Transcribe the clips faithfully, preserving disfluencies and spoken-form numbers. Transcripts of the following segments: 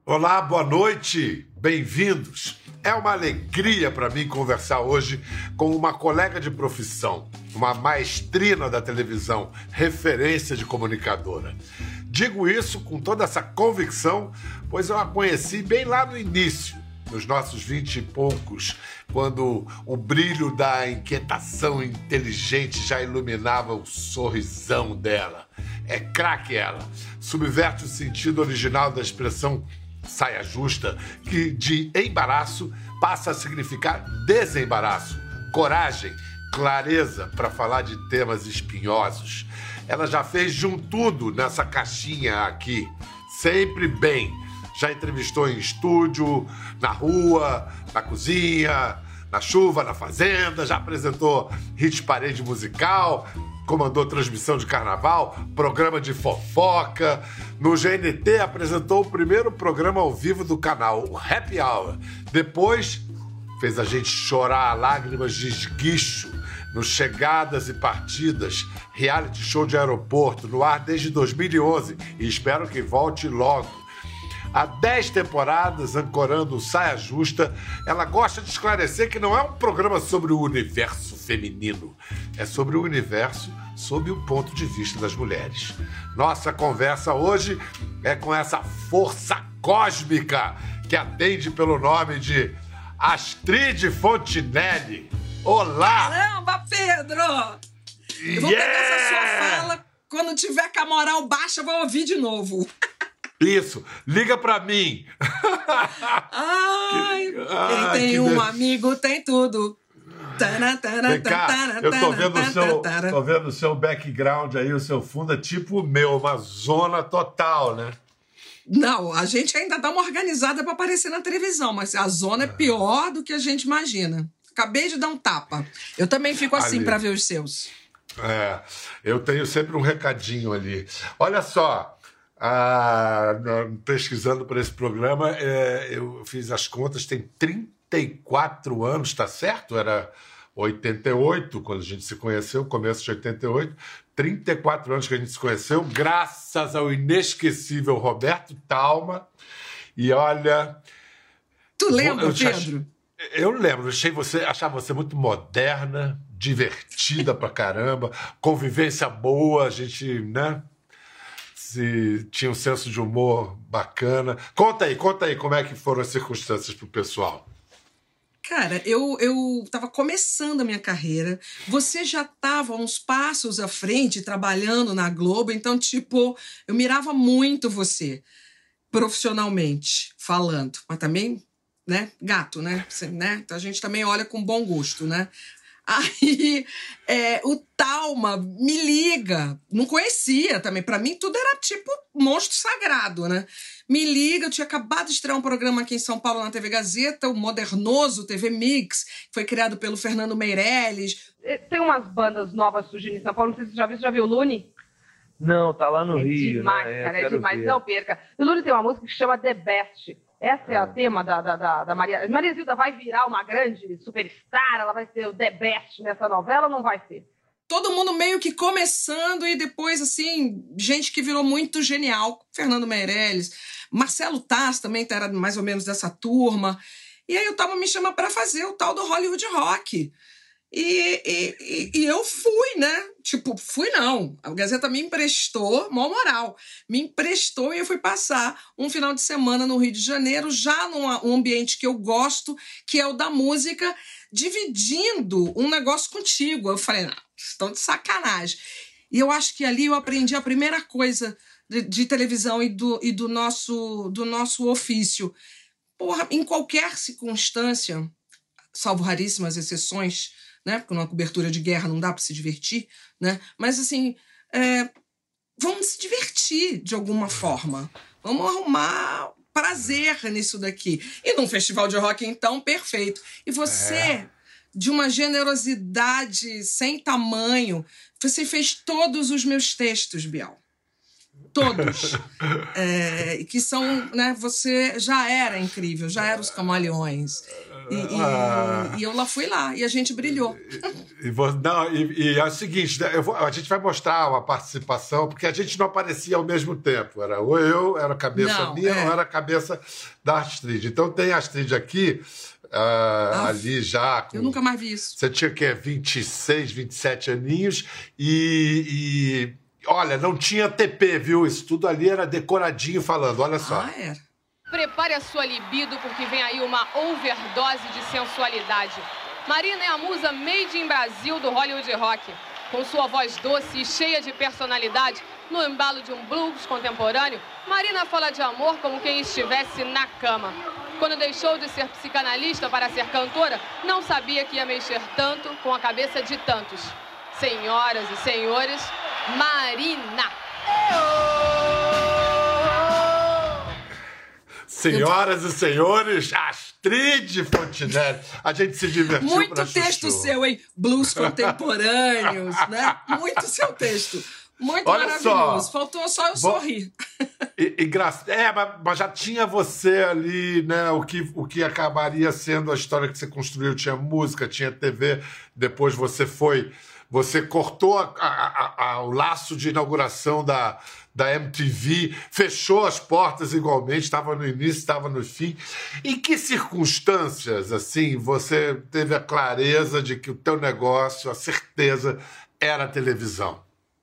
Olá, boa noite, bem-vindos. É uma alegria para mim conversar hoje com uma colega de profissão, uma maestrina da televisão, referência de comunicadora. Digo isso com toda essa convicção, pois eu a conheci bem lá no início, nos nossos vinte e poucos, quando o brilho da inquietação inteligente já iluminava o sorrisão dela. É craque ela, subverte o sentido original da expressão saia justa, que de embaraço passa a significar desembaraço, coragem, clareza para falar de temas espinhosos. Ela já fez de um tudo nessa caixinha aqui, sempre bem. Já entrevistou em estúdio, na rua, na cozinha, na chuva, na fazenda, já apresentou hit parede musical, comandou transmissão de carnaval, programa de fofoca. No G N T apresentou o primeiro programa ao vivo do canal, o Happy Hour. Depois fez a gente chorar lágrimas de esguicho no Chegadas e Partidas, reality show de aeroporto, no ar desde dois mil e onze, e espero que volte logo. Há dez temporadas, ancorando o Saia Justa, ela gosta de esclarecer que não é um programa sobre o universo feminino, é sobre o universo sob o ponto de vista das mulheres. Nossa conversa hoje é com essa força cósmica que atende pelo nome de Astrid Fontinelli. Olá! Caramba, Pedro! Eu vou Yeah! pegar essa sua fala, quando tiver com a moral baixa, eu vou ouvir de novo. Isso, liga pra mim. Ai, que... quem ah, tem que um de... amigo tem tudo. Vem cá, eu tô vendo, o seu, tô vendo o seu background aí, o seu fundo é tipo o meu, uma zona total, né? Não, a gente ainda dá uma organizada pra aparecer na televisão, mas a zona é pior do que a gente imagina. Acabei de dar um tapa. Eu também fico assim ali, pra ver os seus. É, eu tenho sempre um recadinho ali. Olha só. Ah, pesquisando para esse programa, é, eu fiz as contas, tem trinta e quatro anos, tá certo? Era oitenta e oito, quando a gente se conheceu, começo de oitenta e oito, trinta e quatro anos que a gente se conheceu, graças ao inesquecível Roberto Talma. E olha... Tu lembra, eu, Pedro? Eu lembro, achei você, achava você muito moderna, divertida pra caramba, convivência boa, a gente, né? Se tinha um senso de humor bacana. Conta aí, conta aí como é que foram as circunstâncias pro pessoal. Cara, eu, eu tava começando a minha carreira, você já tava uns passos à frente trabalhando na Globo, então, tipo, eu mirava muito você, profissionalmente falando, mas também, né, gato, né, você, né? Então a gente também olha com bom gosto, né? Aí é, o Talma me liga, não conhecia também, pra mim tudo era tipo monstro sagrado, né? Me liga, eu tinha acabado de estrear um programa aqui em São Paulo na T V Gazeta, o Modernoso T V Mix, que foi criado pelo Fernando Meirelles. Tem umas bandas novas surgindo em São Paulo, não sei se você já viu, você já viu o Lune? Não, tá lá no é Rio, demais, né? cara, é, é demais, ver. não perca. O Lune tem uma música que chama The Best. Essa é o tema da, da, da, da Maria... Maria Zilda vai virar uma grande superstar, ela vai ser o The Best nessa novela ou não vai ser? Todo mundo meio que começando e depois, assim, gente que virou muito genial. Fernando Meirelles, Marcelo Taz também era mais ou menos dessa turma. E aí o Talma me chama para fazer o tal do Hollywood Rock. E, e, e eu fui, né? Tipo, fui não. A Gazeta me emprestou, mó moral, me emprestou e eu fui passar um final de semana no Rio de Janeiro, já num ambiente que eu gosto, que é o da música, dividindo um negócio contigo. Eu falei, não, estão de sacanagem. E eu acho que ali eu aprendi a primeira coisa de, de televisão e, do, e do, nosso, do nosso ofício. Porra, em qualquer circunstância, salvo raríssimas exceções, né? Porque numa cobertura de guerra não dá para se divertir, né? Mas, assim, é, vamos se divertir de alguma forma. Vamos arrumar prazer nisso daqui. E num festival de rock, então, perfeito. E você, é. de uma generosidade sem tamanho, você fez todos os meus textos, Biel. Todos. É, que são, né? Você já era incrível, já era os Camaleões. E, e, Ah. e eu lá fui lá, e a gente brilhou. E, vo- não, e, e é o seguinte, né, eu vou- a gente vai mostrar uma participação, porque a gente não aparecia ao mesmo tempo. Era ou eu, era a cabeça Não, minha, é. ou era a cabeça da Astrid. Então tem a Astrid aqui, ah, Ah, ali já com... Eu nunca mais vi isso. Você tinha o quê? vinte e seis, vinte e sete aninhos e, e... Olha, não tinha T P, viu? Isso tudo ali era decoradinho falando, olha só. Ah, era. Prepare a sua libido, porque vem aí uma overdose de sensualidade. Marina é a musa made in Brasil do Hollywood Rock. Com sua voz doce e cheia de personalidade, no embalo de um blues contemporâneo, Marina fala de amor como quem estivesse na cama. Quando deixou de ser psicanalista para ser cantora, não sabia que ia mexer tanto com a cabeça de tantos. Senhoras e senhores, Marina! Senhoras e senhores, Astrid Fontinelli. A gente se divertiu Muito pra texto chuchu. seu, hein? Blues contemporâneos, né? Muito seu texto. Muito Olha maravilhoso. só. Faltou só eu Vou- sorrir. E, e gra... É, mas, mas já tinha você ali, né? O que, o que acabaria sendo a história que você construiu. Tinha música, tinha T V. Depois você foi... Você cortou a- a- a- o laço de inauguração da, da M T V, fechou as portas igualmente, estava no início, estava no fim. Em que circunstâncias, assim, você teve a clareza de que o teu negócio, a certeza, era a televisão?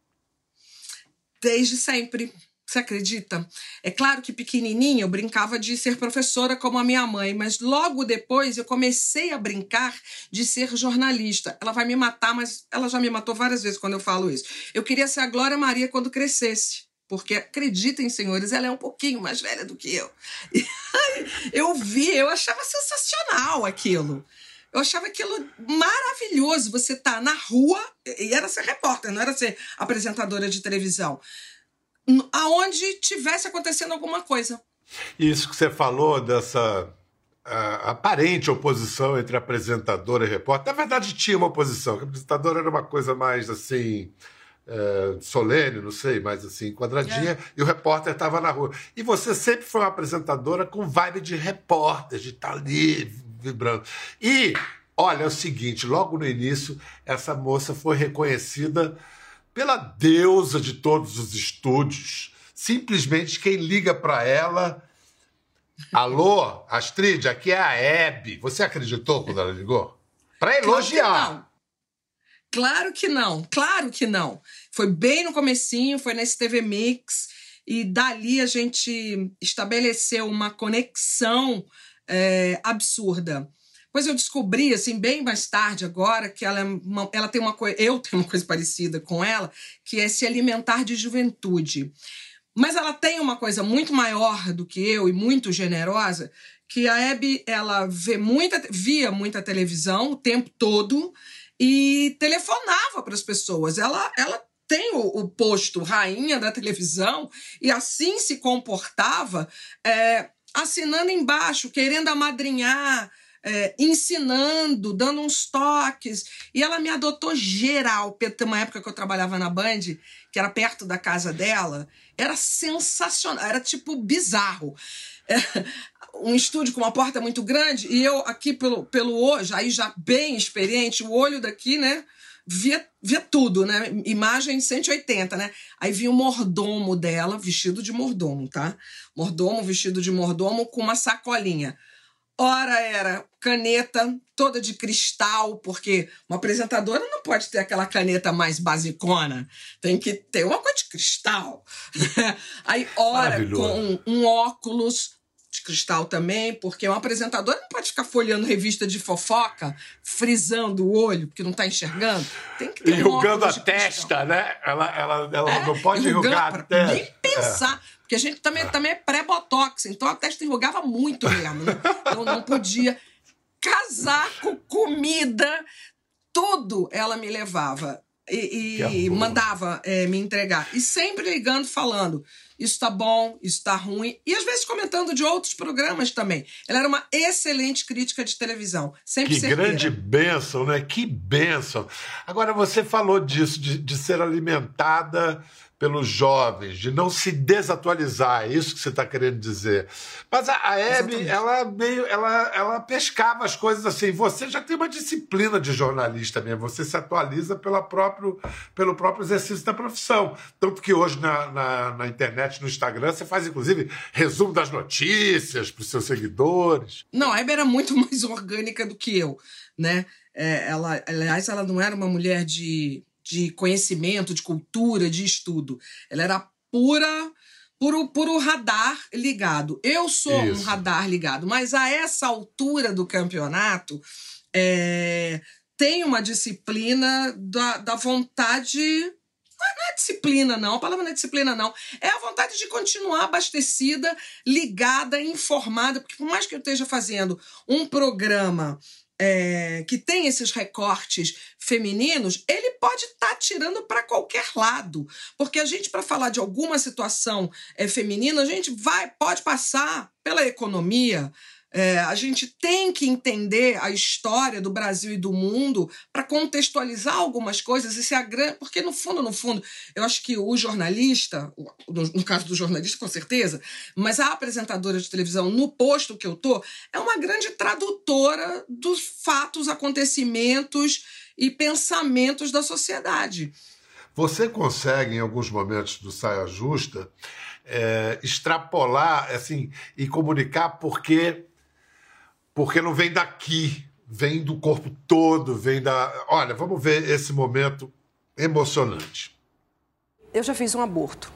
Desde sempre. Você acredita? É claro que pequenininha eu brincava de ser professora como a minha mãe, mas logo depois eu comecei a brincar de ser jornalista. Ela vai me matar, mas ela já me matou várias vezes quando eu falo isso. Eu queria ser a Glória Maria quando crescesse, porque acreditem, senhores, ela é um pouquinho mais velha do que eu. E aí, eu vi, eu achava sensacional aquilo. Eu achava aquilo maravilhoso. Você tá na rua, e era ser repórter, não era ser apresentadora de televisão, aonde tivesse acontecendo alguma coisa. Isso que você falou dessa ah, aparente oposição entre apresentadora e repórter. Na verdade, tinha uma oposição, que a apresentadora era uma coisa mais assim, eh, solene, não sei, mais assim, quadradinha, É. e o repórter estava na rua. E você sempre foi uma apresentadora com vibe de repórter, de estar ali vibrando. E, olha, é o seguinte, logo no início, essa moça foi reconhecida pela deusa de todos os estúdios. Simplesmente quem liga para ela... Alô, Astrid, aqui é a Hebe. Você acreditou quando ela ligou? Para elogiar. Claro que não. Claro que não. Claro que não. Foi bem no comecinho, foi nesse T V Mix, e dali a gente estabeleceu uma conexão é, absurda. Depois eu descobri, assim, bem mais tarde agora, que ela, é uma, ela tem uma coisa... Eu tenho uma coisa parecida com ela, que é se alimentar de juventude. Mas ela tem uma coisa muito maior do que eu e muito generosa, que a Hebe, ela vê muita, via muita televisão o tempo todo e telefonava para as pessoas. Ela, ela tem o, o posto rainha da televisão e assim se comportava, é, assinando embaixo, querendo amadrinhar, É, ensinando, dando uns toques. E ela me adotou geral. Tem uma época que eu trabalhava na Band, que era perto da casa dela. Era sensacional, era tipo bizarro. É, um estúdio com uma porta muito grande, e eu aqui pelo, pelo hoje, aí já bem experiente, o olho daqui, né? Via, via tudo, né? Imagem cento e oitenta, né? Aí vinha o mordomo dela, vestido de mordomo, tá? Mordomo, vestido de mordomo, com uma sacolinha. Ora era caneta toda de cristal, porque uma apresentadora não pode ter aquela caneta mais basicona, tem que ter uma coisa de cristal. Aí, ora, com um óculos de cristal também, porque uma apresentadora não pode ficar folheando revista de fofoca, frisando o olho, porque não está enxergando. Tem que ter enrugando um a testa, né? Ela, ela, ela é, não pode enrugar a testa. Nem pensar. É. Porque a gente também é, também é pré-botox, então a testa enrugava muito mesmo. Né? Então não podia. Casaco, comida, tudo ela me levava e, e mandava é, me entregar. E sempre ligando, falando: isso tá bom, isso tá ruim, e às vezes comentando de outros programas também. Ela era uma excelente crítica de televisão, sempre Que certeira. grande bênção, né? Que bênção. Agora, você falou disso, de, de ser alimentada pelos jovens, de não se desatualizar, é isso que você está querendo dizer. Mas a, a Hebe, ela, meio, ela, ela pescava as coisas assim. Você já tem uma disciplina de jornalista mesmo, você se atualiza pela próprio, pelo próprio exercício da profissão. Tanto que hoje na, na, na internet, no Instagram, você faz inclusive resumo das notícias para os seus seguidores. Não, a Hebe era muito mais orgânica do que eu, né? É, ela, aliás, ela não era uma mulher de... de conhecimento, de cultura, de estudo. Ela era pura, puro, puro radar ligado. Eu sou Isso. um radar ligado, mas a essa altura do campeonato é, tem uma disciplina da, da vontade... Não é disciplina, não. A palavra não é disciplina, não. É a vontade de continuar abastecida, ligada, informada, porque por mais que eu esteja fazendo um programa... É, que tem esses recortes femininos, ele pode estar tá tirando para qualquer lado. Porque a gente, para falar de alguma situação é, feminina, a gente vai, pode passar pela economia. É, a gente tem que entender a história do Brasil e do mundo para contextualizar algumas coisas. Isso é a grande... Porque, no fundo, no fundo, eu acho que o jornalista, no, no caso do jornalista, com certeza, mas a apresentadora de televisão, no posto que eu tô, é uma grande tradutora dos fatos, acontecimentos e pensamentos da sociedade. Você consegue, em alguns momentos do Saia Justa, é, extrapolar assim, e comunicar porque... Porque não vem daqui, vem do corpo todo, vem da... Olha, vamos ver esse momento emocionante. Eu já fiz um aborto.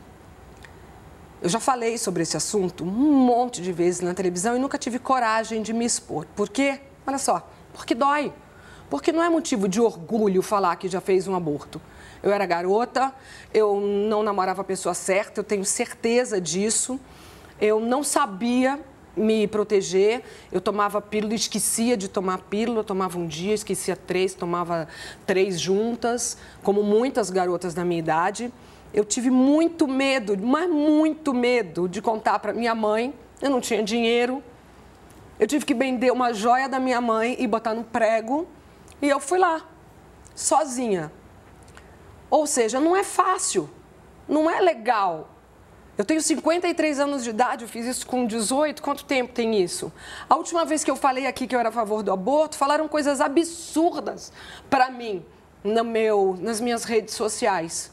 Eu já falei sobre esse assunto um monte de vezes na televisão e nunca tive coragem de me expor. Por quê? Olha só, porque dói. Porque não é motivo de orgulho falar que já fez um aborto. Eu era garota, eu não namorava a pessoa certa, eu tenho certeza disso. Eu não sabia... me proteger, eu tomava pílula, esquecia de tomar pílula, eu tomava um dia, esquecia três, tomava três juntas, como muitas garotas da minha idade. Eu tive muito medo, mas muito medo de contar para minha mãe, eu não tinha dinheiro, eu tive que vender uma joia da minha mãe e botar no prego, e eu fui lá, sozinha. Ou seja, não é fácil, não é legal. Eu tenho cinquenta e três anos de idade, eu fiz isso com dezoito, quanto tempo tem isso? A última vez que eu falei aqui que eu era a favor do aborto, falaram coisas absurdas para mim no meu, nas minhas redes sociais.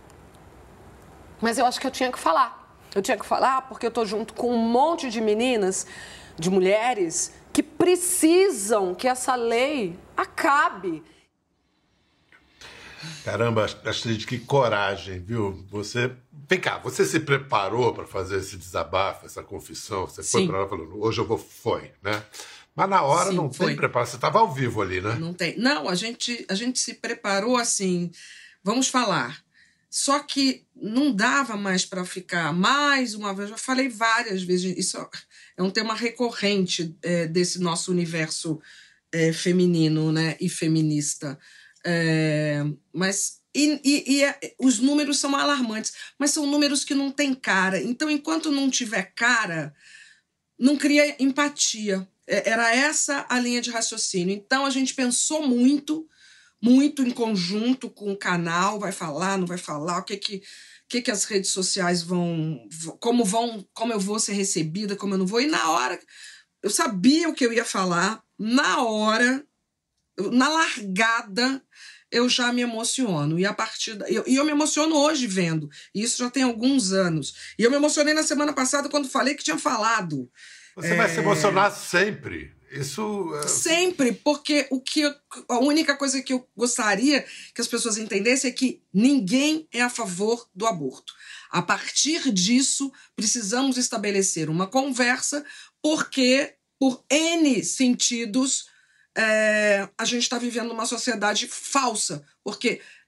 Mas eu acho que eu tinha que falar. Eu tinha que falar porque eu estou junto com um monte de meninas, de mulheres, que precisam que essa lei acabe. Caramba, Astrid, que coragem, viu? Você... Vem cá, você se preparou para fazer esse desabafo, essa confissão? Você foi para lá falando, hoje eu vou, foi, né? Mas na hora Sim, não foi. tem preparo, você estava ao vivo ali, né? Não tem. Não, a gente, a gente se preparou assim, vamos falar. Só que não dava mais para ficar mais uma vez, eu já falei várias vezes, isso é um tema recorrente é, desse nosso universo é, feminino, né, e feminista. É, mas e, e, e é, os números são alarmantes, mas são números que não têm cara. Então, enquanto não tiver cara, não cria empatia. É, era essa a linha de raciocínio. Então, a gente pensou muito, muito em conjunto com o canal, vai falar, não vai falar, o que que, que, que as redes sociais vão, como vão, como eu vou ser recebida, como eu não vou. E na hora, eu sabia o que eu ia falar, na hora, na largada, eu já me emociono. E a partir da... eu, e eu me emociono hoje vendo. E isso já tem alguns anos. E eu me emocionei na semana passada quando falei que tinha falado. Você é... vai se emocionar sempre. Isso... É... Sempre, porque o que eu... a única coisa que eu gostaria que as pessoas entendessem é que ninguém é a favor do aborto. A partir disso, precisamos estabelecer uma conversa, porque, por N sentidos... É, a gente está vivendo uma sociedade falsa, porque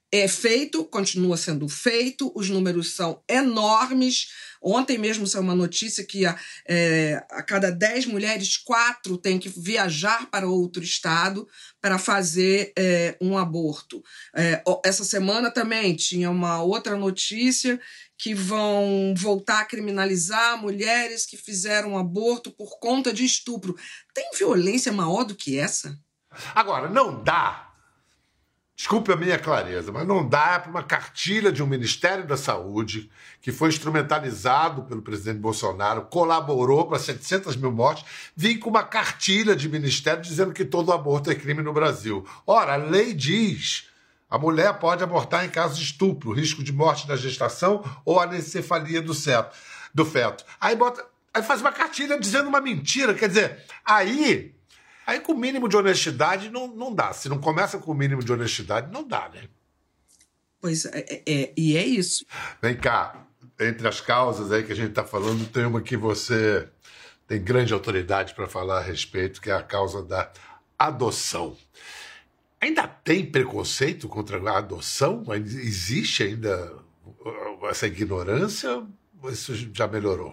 é feito, continua sendo feito, os números são enormes. Ontem mesmo saiu uma notícia que a, é, a cada dez mulheres, quatro têm que viajar para outro estado para fazer é, um aborto. É, essa semana também tinha uma outra notícia que vão voltar a criminalizar mulheres que fizeram um aborto por conta de estupro. Tem violência maior do que essa? Agora, não dá. Desculpe a minha clareza, mas não dá para uma cartilha de um Ministério da Saúde que foi instrumentalizado pelo presidente Bolsonaro, colaborou para setecentas mil mortes, vir com uma cartilha de ministério dizendo que todo aborto é crime no Brasil. Ora, a lei diz: a mulher pode abortar em caso de estupro, risco de morte na gestação ou anencefalia do feto. Do feto. Aí, bota, aí faz uma cartilha dizendo uma mentira. Quer dizer, aí... Aí com o mínimo de honestidade não, não dá. Se não começa com o mínimo de honestidade, não dá, né? Pois é, é, é e é isso. Vem cá, entre as causas aí que a gente está falando, tem uma que você tem grande autoridade para falar a respeito, que é a causa da adoção. Ainda tem preconceito contra a adoção? Existe ainda essa ignorância? Ou isso já melhorou?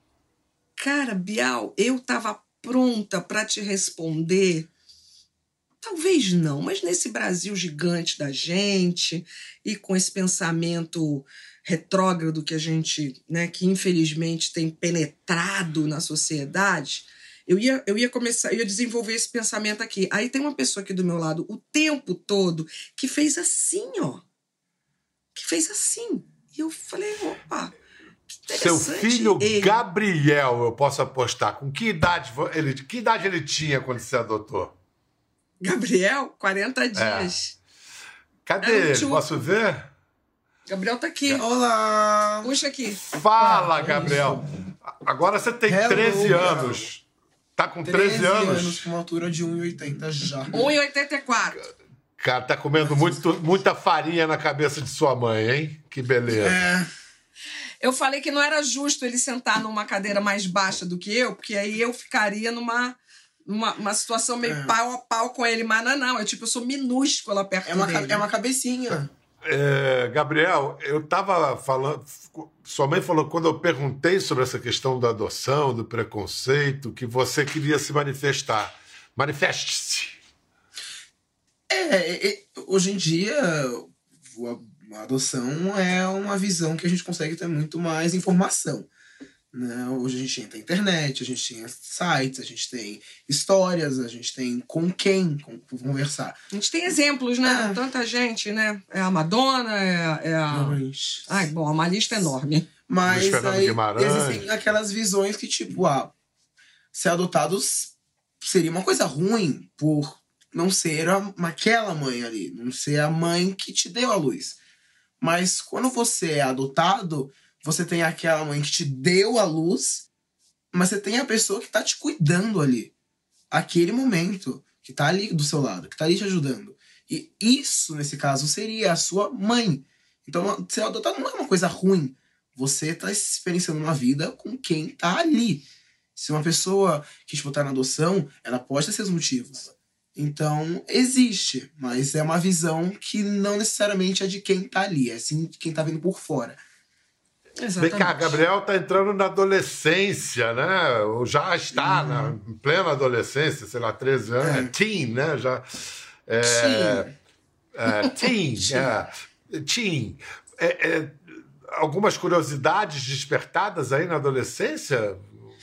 Cara, Bial, eu estava pronta para te responder? Talvez não, mas nesse Brasil gigante da gente e com esse pensamento retrógrado que a gente, né, que infelizmente tem penetrado na sociedade, eu ia, eu ia começar, eu ia desenvolver esse pensamento aqui. Aí tem uma pessoa aqui do meu lado o tempo todo que fez assim, ó. Que fez assim. E eu falei, opa... Seu filho ele. Gabriel, eu posso apostar. Com que idade ele, que idade ele tinha quando você adotou? Gabriel, quarenta dias. É. Cadê ele? Último... Posso ver? Gabriel tá aqui. Olá! Puxa aqui. Fala, ah, Gabriel. Agora você tem Hello, treze anos. Tá com treze anos? anos, com uma altura de um e oitenta já. um e oitenta e quatro. Cara, tá comendo muito, muita farinha na cabeça de sua mãe, hein? Que beleza. É... Eu falei que não era justo ele sentar numa cadeira mais baixa do que eu, porque aí eu ficaria numa, numa uma situação meio é. pau a pau com ele. Mas não, não. É tipo, eu sou minúscula perto é uma, dele. É uma cabecinha. É, Gabriel, eu tava falando... Sua mãe falou, quando eu perguntei sobre essa questão da adoção, do preconceito, que você queria se manifestar. Manifeste-se. É, é, hoje em dia... A adoção é uma visão que a gente consegue ter muito mais informação. Né? Hoje a gente tem internet, a gente tem sites, a gente tem histórias, a gente tem com quem conversar. A gente tem exemplos, né? É. Tanta gente, né? É a Madonna, é, é a... Mas... Ai, bom, uma lista enorme. Mas aí existem aquelas visões que, tipo, ah, ser adotados seria uma coisa ruim por não ser a, aquela mãe ali, não ser a mãe que te deu a luz. Mas quando você é adotado, você tem aquela mãe que te deu a luz, mas você tem a pessoa que tá te cuidando ali. Aquele momento, que tá ali do seu lado, que tá ali te ajudando. E isso, nesse caso, seria a sua mãe. Então, ser adotado não é uma coisa ruim. Você tá experienciando uma vida com quem tá ali. Se uma pessoa que te botar na adoção, ela pode ter seus motivos. Então, existe, mas é uma visão que não necessariamente é de quem tá ali, é sim de quem tá vindo por fora. Exatamente. Vem cá, Gabriel tá entrando na adolescência, né? Ou já está uhum. na em plena adolescência, sei lá, treze anos, é. teen, né? Já, é, teen. É, teen, é, teen. É, é, algumas curiosidades despertadas aí na adolescência?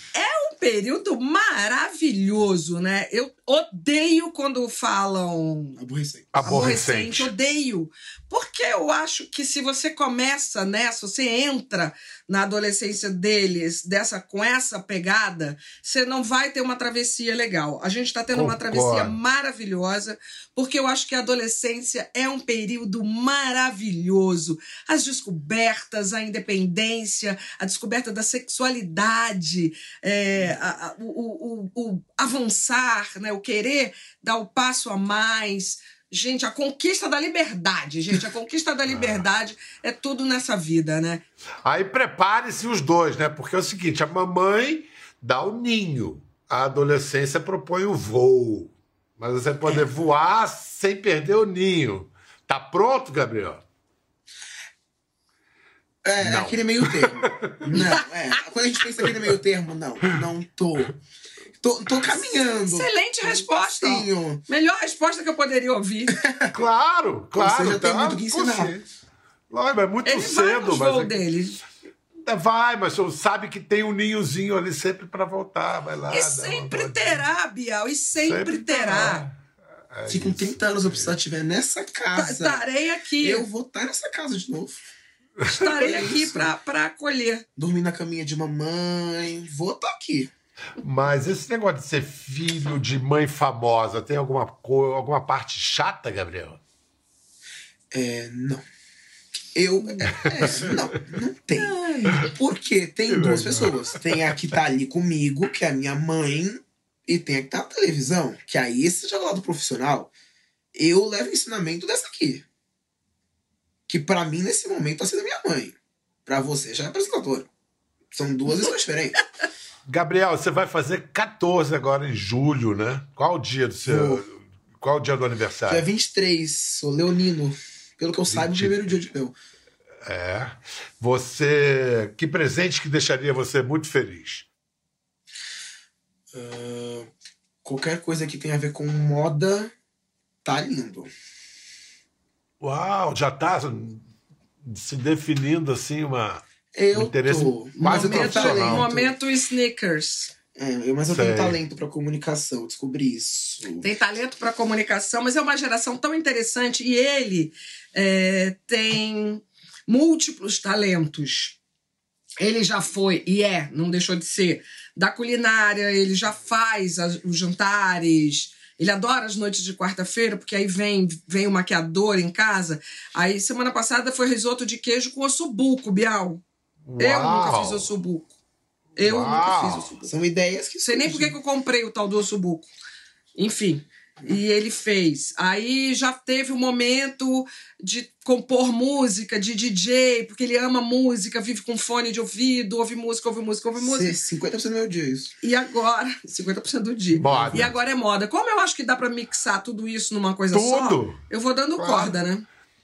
Período maravilhoso, né? Eu odeio quando falam aborrecente. aborrecente, odeio. Porque eu acho que se você começa nessa, você entra na adolescência deles dessa, com essa pegada, você não vai ter uma travessia legal. A gente está tendo Concordo. uma travessia maravilhosa, porque eu acho que a adolescência é um período maravilhoso. As descobertas, a independência, a descoberta da sexualidade, é, a, a, o, o, o avançar, né, o querer dar o passo a mais. Gente, a conquista da liberdade, gente, a conquista da liberdade é tudo nessa vida, né? Aí prepare-se os dois, né? Porque é o seguinte, a mamãe dá o ninho, a adolescência propõe o voo, mas você poder é. voar sem perder o ninho. Tá pronto, Gabriel? É, Não. aquele meio termo. Não, é. Quando a gente pensa aquele meio termo, não. Não tô. Tô, tô caminhando. Excelente resposta. Sim. Melhor resposta que eu poderia ouvir. Claro, claro. Você já tem tá muito que ensinar. consciente. Lógico, é muito Ele cedo. vai nos mas voos é- dele. É, vai, mas você sabe que tem um ninhozinho ali sempre pra voltar. Vai lá. E dá sempre uma- terá, Bial. E sempre, terá. É Se com isso. trinta anos eu precisar estiver nessa casa, Estarei aqui. eu vou estar nessa casa de novo. Estarei É aqui isso. pra, pra acolher. Dormir na caminha de mamãe. Vou estar aqui. Mas esse negócio de ser filho de mãe famosa tem alguma, co... alguma parte chata, Gabriel? É, não. Eu. É, é, não, não tem. Porque tem duas pessoas. Tem a que tá ali comigo, que é a minha mãe, e tem a que tá na televisão, que aí esse já é o lado profissional. Eu levo o ensinamento dessa aqui. Que pra mim, nesse momento, tá sendo a minha mãe. Pra você já é apresentadora. São duas pessoas diferentes. Gabriel, você vai fazer catorze agora em julho, né? Qual o dia do seu. Vou. Qual o dia do aniversário? Dia vinte e três, sou leonino. Pelo que eu saiba, o vinte. primeiro dia de meu. É. Você. Que presente que deixaria você muito feliz? Uh, qualquer coisa que tenha a ver com moda, tá lindo. Uau, já tá se definindo assim uma. Eu Um interesse tô. quase Momento profissional. talento. Momento sneakers. É, eu- mas eu Sei. tenho talento pra comunicação, eu descobri isso. Tem talento para comunicação, mas é uma geração tão interessante e ele é, tem múltiplos talentos. Ele já foi, e é, não deixou de ser, da culinária, ele já faz as- os jantares, ele adora as noites de quarta-feira, porque aí vem, vem o maquiador em casa. Aí, semana passada, foi risoto de queijo com ossobuco, Bial. Eu nunca Uau! fiz ossobuco. Eu Uau! nunca fiz ossobuco. São ideias que Não sei nem por que que eu comprei o tal do ossobuco. Enfim, e ele fez. Aí já teve um momento de compor música, de D J, porque ele ama música, vive com fone de ouvido, ouve música, ouve música, ouve música. cinquenta por cento do meu dia, isso. E agora, cinquenta por cento do dia. Moda. E agora é moda. Como eu acho que dá pra mixar tudo isso numa coisa só, Tudo. eu vou dando Claro. corda, né?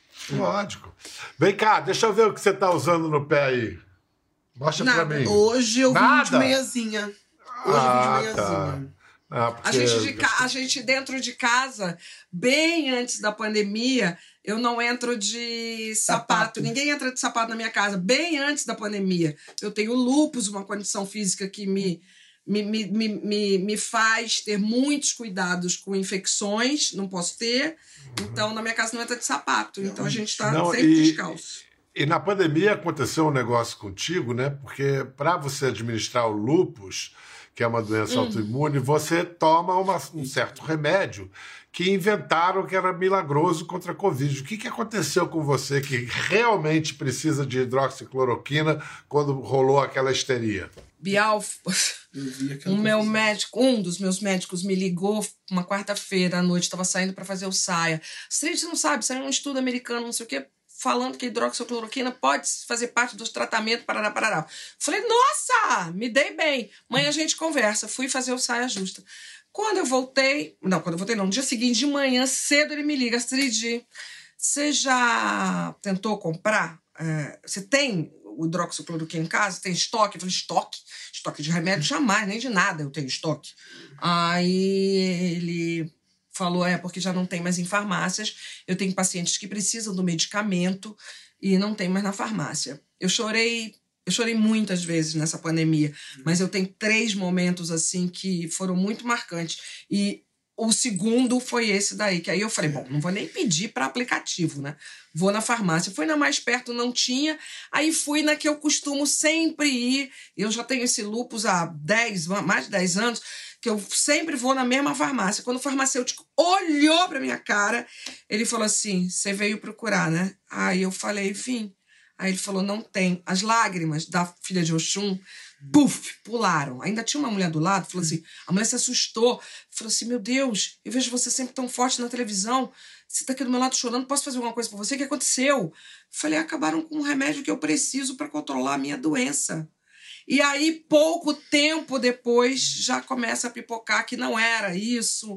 Lógico. Vem cá, deixa eu ver o que você tá usando no pé aí. Mostra Nada. pra mim. Hoje eu vim Nada? de meiazinha. Hoje Ah, eu vim de tá. meiazinha. Ah, A porque- gente, de ca- a gente dentro de casa, bem antes da pandemia, eu não entro de sapato. Sapato. Ninguém entra de sapato na minha casa. Bem antes da pandemia. Eu tenho lúpus, uma condição física que me, me, me, me, me, me faz ter muitos cuidados com infecções. Não posso ter. Então, na minha casa não entra de sapato. Então, a gente está Não, sempre e- descalço. E na pandemia aconteceu um negócio contigo, né? Porque para você administrar o lúpus, que é uma doença autoimune, você toma uma- um certo remédio que inventaram que era milagroso contra a Covid. O que, que aconteceu com você que realmente precisa de hidroxicloroquina quando rolou aquela histeria? Bial, Eu vi aquela um meu confusão. médico, um dos meus médicos me ligou uma quarta-feira à noite, estava saindo para fazer o saia. A gente não sabe, saiu um estudo americano, não sei o quê, falando que a hidroxicloroquina pode fazer parte dos tratamentos, parará, parará. Falei, nossa, me dei bem. Amanhã a gente conversa. Fui fazer o saia justa. Quando eu voltei, não, quando eu voltei não, no dia seguinte, de manhã, cedo, ele me liga, Astrid, você já tentou comprar? É, você tem o hidroxicloroquina em casa? Tem estoque? Eu falei, estoque? Estoque de remédio? Jamais, nem de nada eu tenho estoque. Aí ele falou, é porque já não tem mais em farmácias, eu tenho pacientes que precisam do medicamento e não tem mais na farmácia. Eu chorei, eu chorei muitas vezes nessa pandemia, mas eu tenho três momentos assim que foram muito marcantes. E o segundo foi esse daí, que aí eu falei, bom, não vou nem pedir para aplicativo, né? Vou na farmácia. Fui na mais perto, não tinha. Aí fui na que eu costumo sempre ir. Eu já tenho esse lúpus há dez, mais de dez anos, que eu sempre vou na mesma farmácia. Quando o farmacêutico olhou pra minha cara, ele falou assim, você veio procurar, né? Aí eu falei, vim. Aí ele falou, não tem. As lágrimas da filha de Oxum, puf, pularam. Ainda tinha uma mulher do lado, falou assim, a mulher se assustou. Falou assim, meu Deus, eu vejo você sempre tão forte na televisão. Você tá aqui do meu lado chorando, posso fazer alguma coisa por você? O que aconteceu? Falei, acabaram com um remédio que eu preciso para controlar a minha doença. E aí, pouco tempo depois, já começa a pipocar que não era isso.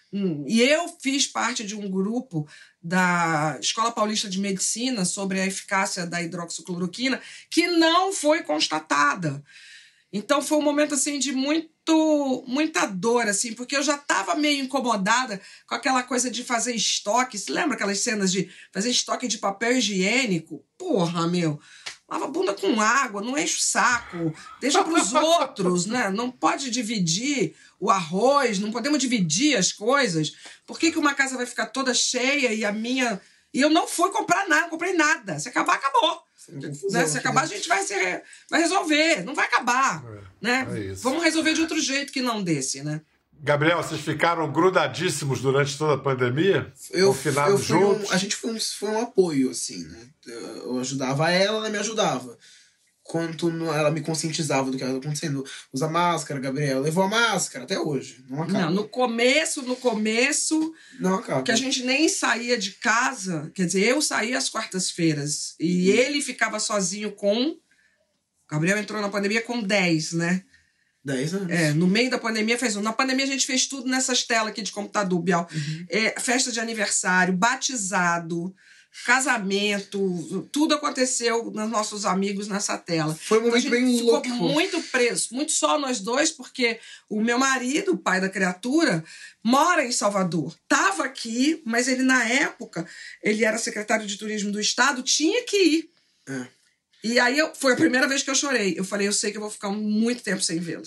Hum, e eu fiz parte de um grupo da Escola Paulista de Medicina sobre a eficácia da hidroxicloroquina que não foi constatada. Então foi um momento assim de muito, muita dor, assim, porque eu já estava meio incomodada com aquela coisa de fazer estoque. Você lembra aquelas cenas de fazer estoque de papel higiênico? Porra, meu, lava a bunda com água, não enche o saco, deixa para os outros, né? Não pode dividir o arroz, não podemos dividir as coisas. Por que que uma casa vai ficar toda cheia e a minha... E eu não fui comprar nada, não comprei nada. Se acabar, acabou. Né? Se acabar, a gente vai, ser, vai resolver. Não vai acabar. É, né? É isso. Vamos resolver de outro jeito que não desse, né? Gabriel, vocês ficaram grudadíssimos durante toda a pandemia? Eu, eu fui um, a gente foi um, foi um apoio, assim, né? Eu ajudava ela, ela me ajudava. Quanto ela me conscientizava do que estava acontecendo. Usa máscara, Gabriel. Levou a máscara até hoje. Não acaba. Não, no começo, no começo... Não acaba. Que a gente nem saía de casa. Quer dizer, eu saía às quartas-feiras. E ele ficava sozinho com... Gabriel entrou na pandemia com dez, né? dez anos. É, no meio da pandemia fez um. Na pandemia a gente fez tudo nessas telas aqui de computador, Bial. Uhum. É, festa de aniversário, batizado... casamento, tudo aconteceu nos nossos amigos nessa tela. Foi um momento então, bem louco. Ficou muito preso, muito só nós dois, porque o meu marido, o pai da criatura, mora em Salvador. Tava aqui, mas ele na época, ele era secretário de turismo do estado, tinha que ir. É. E aí eu, foi a primeira vez que eu chorei. Eu falei, eu sei que eu vou ficar muito tempo sem vê-lo.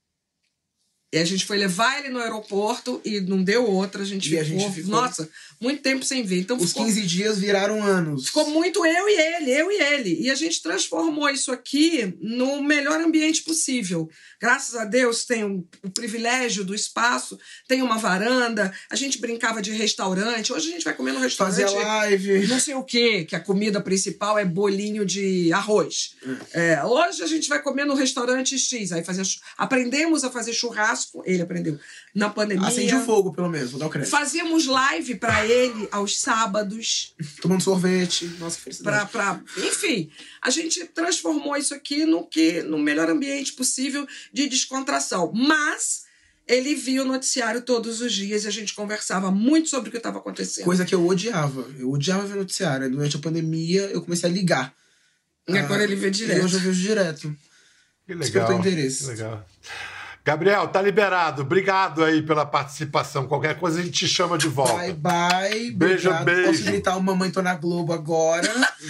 E a gente foi levar ele no aeroporto e não deu outra. A gente, e ficou, a gente ficou... Nossa, muito tempo sem ver. Então, os ficou, quinze dias viraram anos. Ficou muito eu e ele, eu e ele. E a gente transformou isso aqui no melhor ambiente possível. Graças a Deus tem o, o privilégio do espaço, tem uma varanda. A gente brincava de restaurante. Hoje a gente vai comer no restaurante... Fazia live. Não sei o quê, que a comida principal é bolinho de arroz. Hum. É, hoje a gente vai comer no restaurante X. Aí fazia, aprendemos a fazer churrasco. Ele aprendeu na pandemia. Acende o fogo, pelo menos, vou dar o crédito. Fazíamos live pra ele aos sábados. Tomando sorvete. Nossa, que felicidade. Pra, pra... Enfim, a gente transformou isso aqui no, que, no melhor ambiente possível de descontração. Mas ele via o noticiário todos os dias e a gente conversava muito sobre o que estava acontecendo. Coisa que eu odiava. Eu odiava ver noticiário. Durante a pandemia, eu comecei a ligar. E agora ah, ele vê direto. E hoje eu vejo direto. Que legal. Despertou interesse. Que legal. Gabriel, tá liberado. Obrigado aí pela participação. Qualquer coisa a gente te chama de volta. Bye, bye. Beijo, Obrigado. beijo. Posso gritar o Mamãe Tô na Globo agora?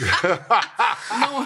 Não.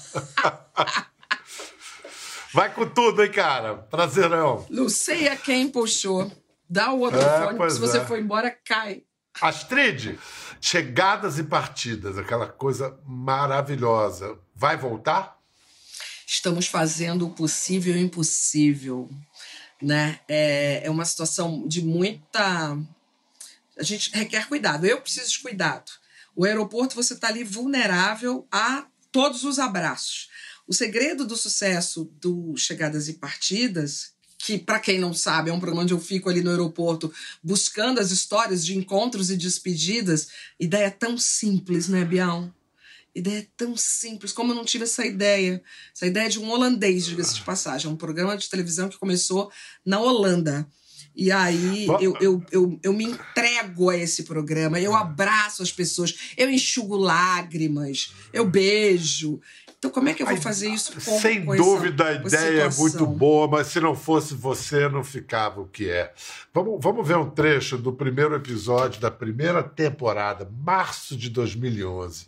Vai com tudo, hein, cara? Prazerão. Não sei a quem puxou. Dá o outro é, fone, se você é. for embora, cai. Astrid, chegadas e partidas, aquela coisa maravilhosa. Vai voltar? Estamos fazendo o possível e o impossível, né? É, é uma situação de muita... A gente requer cuidado. Eu preciso de cuidado. O aeroporto, você está ali vulnerável a todos os abraços. O segredo do sucesso do Chegadas e Partidas, que, para quem não sabe, é um programa onde eu fico ali no aeroporto buscando as histórias de encontros e despedidas. Ideia tão simples, né, Bial? Ideia tão simples, como eu não tive essa ideia. Essa ideia de um holandês, diga-se de passagem. É um programa de televisão que começou na Holanda. E aí eu, eu, eu, eu me entrego a esse programa, eu abraço as pessoas, eu enxugo lágrimas, eu beijo. Então como é que eu vou fazer isso com Sem com dúvida, essa, a ideia é muito boa, mas se não fosse você, não ficava o que é. Vamos, vamos ver um trecho do primeiro episódio da primeira temporada, março de dois mil e onze.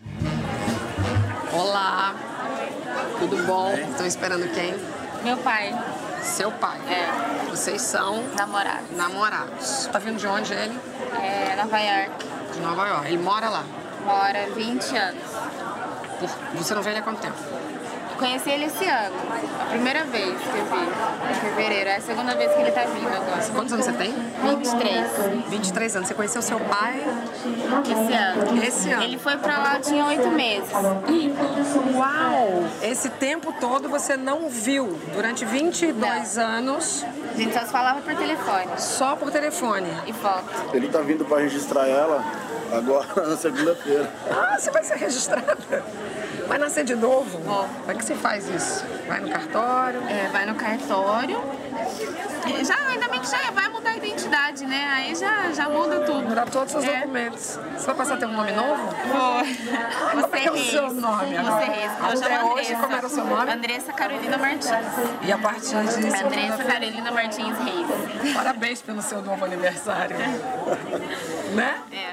Olá, tudo bom? Estão esperando quem? Meu pai. Seu pai? É. Vocês são? Namorados. Namorados. Tá vindo de onde ele? É, Nova York. De Nova York. Ele mora lá? Mora vinte anos. Você não vê ele há quanto tempo? Conheci ele esse ano. A primeira vez que eu vi, em fevereiro. É a segunda vez que ele tá vindo agora. Quantos anos você tem? vinte e três. vinte e três anos. Você conheceu seu pai? Esse ano. Esse ano. Ele foi pra lá, tinha oito meses. Uau! Esse tempo todo você não viu? Durante vinte e dois não. anos? A gente só se falava por telefone. Só por telefone? E foto. Ele tá vindo pra registrar ela agora na segunda-feira. Ah, você vai ser registrada? Vai nascer de novo? Bom. Como é que você faz isso? Vai no cartório? É, vai no cartório Já, ainda bem que já vai mudar a identidade, né? Aí já, já muda tudo. Mudar todos os seus é. documentos. Você vai passar a ter um nome novo? Vou. Como é que é o seu nome agora? Você Reis. Eu Até chamo hoje, Andressa. como era o seu nome? Andressa Carolina Martins. E a partir disso... Andressa Carolina Martins Reis. Parabéns pelo seu novo aniversário. Né? É.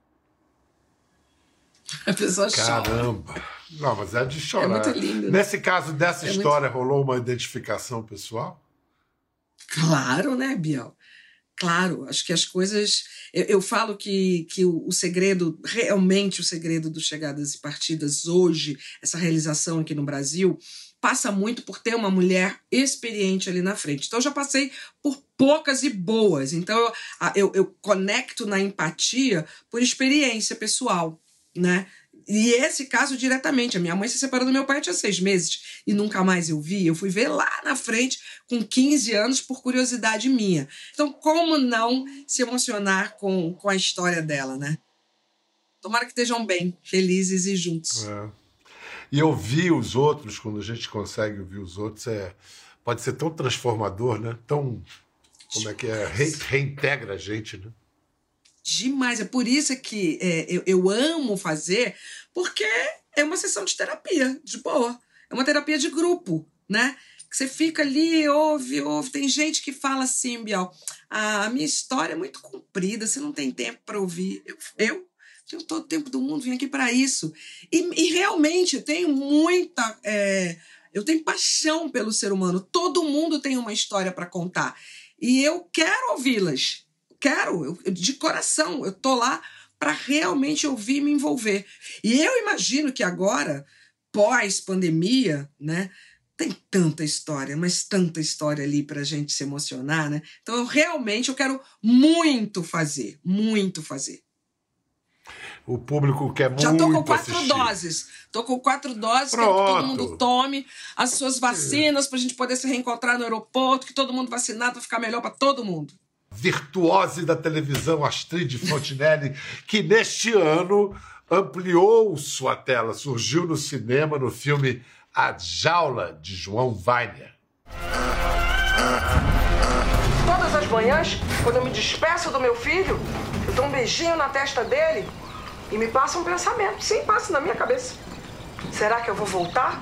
A pessoa chora. Caramba. Não, mas é de chorar. É muito lindo. Né? Nesse caso dessa é história, muito... rolou uma identificação pessoal? Claro, né, Biel? Claro, acho que as coisas... Eu, eu falo que, que o, o segredo, realmente o segredo do Chegadas e Partidas hoje, essa realização aqui no Brasil, passa muito por ter uma mulher experiente ali na frente. Então, eu já passei por poucas e boas. Então, eu, eu, eu conecto na empatia por experiência pessoal, né? E esse caso diretamente, a minha mãe se separou do meu pai tinha seis meses e nunca mais eu vi. Eu fui ver lá na frente com quinze anos por curiosidade minha. Então, como não se emocionar com, com a história dela, né? Tomara que estejam bem, felizes e juntos. É. E ouvir os outros, quando a gente consegue ouvir os outros, é, pode ser tão transformador, né? Tão, como é que é? Re, reintegra a gente, né? Demais. É por isso que é, eu, eu amo fazer, porque é uma sessão de terapia, de boa. É uma terapia de grupo, né? Que você fica ali, ouve, ouve. Tem gente que fala assim, Biel, a minha história é muito comprida, você não tem tempo para ouvir. Eu, eu tenho todo o tempo do mundo, vim aqui para isso. E, e realmente eu tenho muita... É, eu tenho paixão pelo ser humano. Todo mundo tem uma história para contar. E eu quero ouvi-las. Quero, eu, de coração, eu tô lá para realmente ouvir e me envolver. E eu imagino que agora, pós-pandemia, né, tem tanta história, mas tanta história ali pra gente se emocionar, né? Então, eu realmente eu quero muito fazer, muito fazer. O público quer muito Já tô com quatro assistir. doses. Tô com quatro doses, quero que todo mundo tome as suas vacinas pra gente poder se reencontrar no aeroporto, que todo mundo vacinado vai ficar melhor pra todo mundo. Virtuose da televisão, Astrid Fontinelli, que neste ano ampliou sua tela, surgiu no cinema no filme A Jaula, de João Weiner. Todas as manhãs, quando eu me despeço do meu filho, eu dou um beijinho na testa dele e me passa um pensamento. Sim, passa na minha cabeça. Será que eu vou voltar?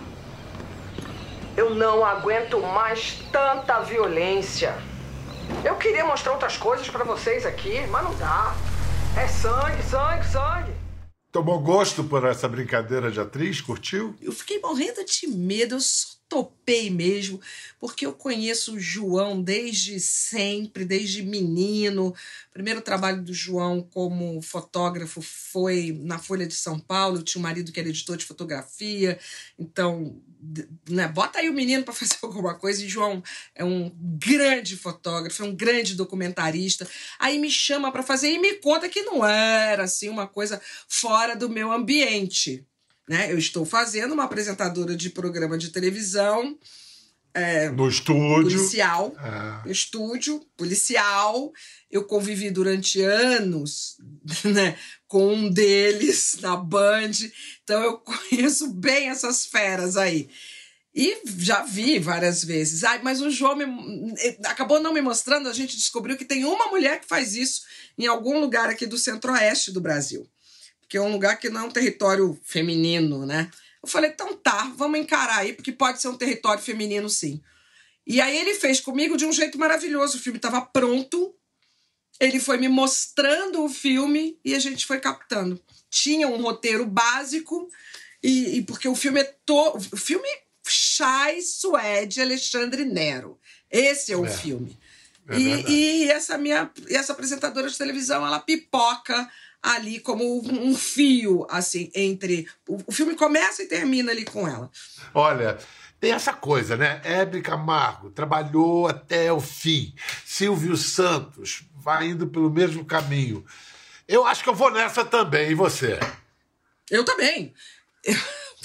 Eu não aguento mais tanta violência. Eu queria mostrar outras coisas pra vocês aqui, mas não dá. É sangue, sangue, sangue. Tomou gosto por essa brincadeira de atriz? Curtiu? Eu fiquei morrendo de medo, eu só topei mesmo, porque eu conheço o João desde sempre, desde menino. O primeiro trabalho do João como fotógrafo foi na Folha de São Paulo. Eu tinha um marido que era editor de fotografia, então, né, bota aí o menino para fazer alguma coisa. E João é um grande fotógrafo, é um grande documentarista. Aí me chama para fazer e me conta que não era assim uma coisa fora do meu ambiente. Né? Eu estou fazendo uma apresentadora de programa de televisão é, no estúdio policial, é. no estúdio policial. Eu convivi durante anos, né, com um deles na Band, então eu conheço bem essas feras aí. E já vi várias vezes. Ai, mas o João me, acabou não me mostrando, a gente descobriu que tem uma mulher que faz isso em algum lugar aqui do centro-oeste do Brasil. Que é um lugar que não é um território feminino, né? Eu falei, então tá, vamos encarar aí, porque pode ser um território feminino, sim. E aí ele fez comigo de um jeito maravilhoso. O filme estava pronto, ele foi me mostrando o filme e a gente foi captando. Tinha um roteiro básico, e, e porque o filme é todo... O filme Chay Suede Alexandre Nero. Esse é o é, filme. É e, e essa minha essa apresentadora de televisão, ela pipoca ali como um fio, assim, entre... O filme começa e termina ali com ela. Olha, tem essa coisa, né? Hebe Camargo trabalhou até o fim. Silvio Santos vai indo pelo mesmo caminho. Eu acho que eu vou nessa também, e você? Eu também. Eu...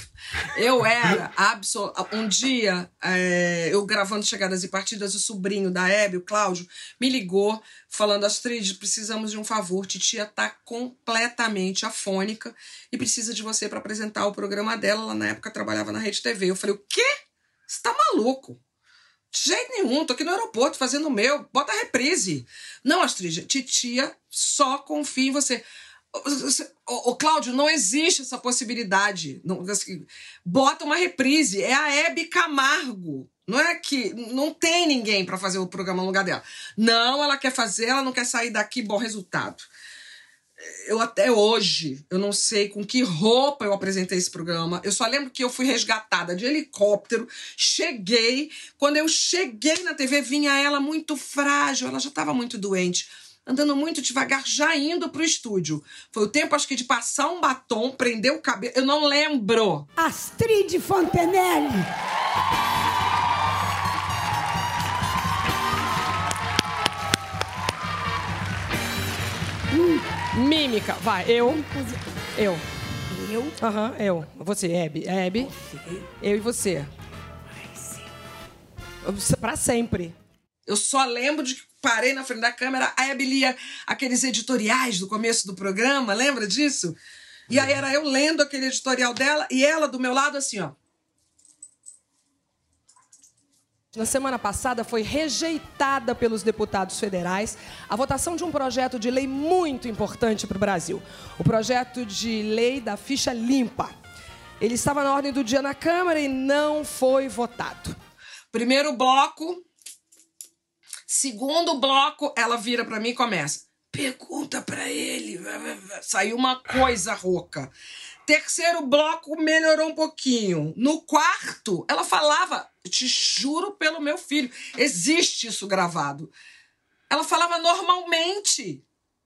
Eu era absol... Um dia, é, eu gravando Chegadas e Partidas, o sobrinho da Hebe, o Cláudio, me ligou falando: Astrid, precisamos de um favor, titia tá completamente afônica e precisa de você para apresentar o programa dela. Ela na época trabalhava na Rede T V. Eu falei: o quê? Você tá maluco? De jeito nenhum, tô aqui no aeroporto fazendo o meu. Bota a reprise. Não, Astrid, titia só confia em você. Ô, Cláudio, não existe essa possibilidade. Não, assim, bota uma reprise. É a Hebe Camargo. Não é que não tem ninguém para fazer o programa no lugar dela. Não, ela quer fazer, ela não quer sair daqui, bom resultado. Eu até hoje, eu não sei com que roupa eu apresentei esse programa. Eu só lembro que eu fui resgatada de helicóptero, cheguei. Quando eu cheguei na T V, vinha ela muito frágil, ela já estava muito doente, andando muito devagar, já indo pro estúdio. Foi o tempo, acho que, de passar um batom, prender o cabelo. Eu não lembro. Astrid Fontenelle. Mímica, vai, eu. Eu. Eu? Aham, uhum, eu. Você, Hebe. Hebe. Você. Eu e você. Pra sempre. Eu só lembro de que parei na frente da câmera, a Hebe lia aqueles editoriais do começo do programa, lembra disso? E aí era eu lendo aquele editorial dela e ela do meu lado assim, ó. Na semana passada foi rejeitada pelos deputados federais a votação de um projeto de lei muito importante para o Brasil. O projeto de lei da ficha limpa. Ele estava na ordem do dia na Câmara e não foi votado. Primeiro bloco. Segundo bloco, ela vira para mim e começa. Pergunta para ele. Saiu uma coisa rouca. Terceiro bloco melhorou um pouquinho. No quarto, ela falava, eu te juro pelo meu filho, existe isso gravado. Ela falava normalmente.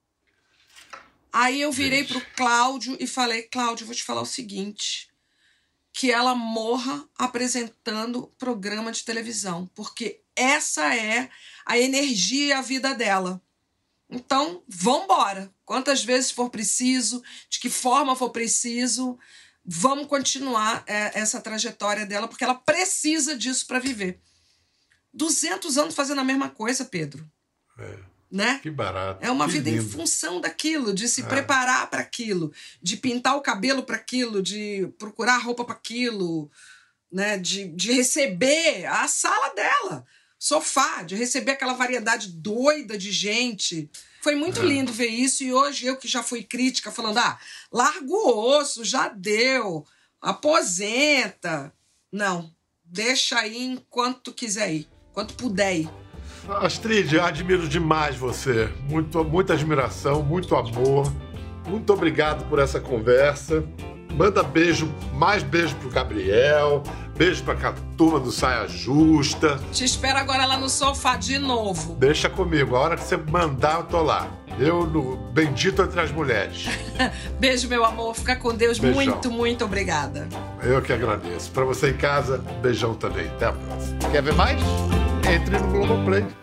Aí eu virei pro Cláudio e falei, Cláudio, vou te falar o seguinte, que ela morra apresentando programa de televisão, porque essa é a energia e a vida dela. Então, vambora. Quantas vezes for preciso, de que forma for preciso, vamos continuar é, essa trajetória dela, porque ela precisa disso para viver. duzentos anos fazendo a mesma coisa, Pedro. É. Né? Que barato. É uma que vida lindo. Em função daquilo, de se é. preparar para aquilo, de pintar o cabelo para aquilo, de procurar roupa para aquilo, né? de, de receber a sala dela. Sofá, de receber aquela variedade doida de gente. Foi muito é. lindo ver isso. E hoje eu que já fui crítica, falando, ah, larga o osso, já deu, aposenta. Não, deixa aí enquanto quiser ir, enquanto puder ir. Astrid, admiro demais você. Muito, muita admiração, muito amor. Muito obrigado por essa conversa. Manda beijo, mais beijo pro Gabriel, beijo pra turma do Saia Justa. Te espero agora lá no sofá de novo. Deixa comigo, a hora que você mandar eu tô lá. Eu no Bendito Entre as Mulheres. Beijo, meu amor, fica com Deus. Beijão. Muito, muito obrigada. Eu que agradeço. Pra você em casa, beijão também. Até a próxima. Quer ver mais? Entre no Globoplay.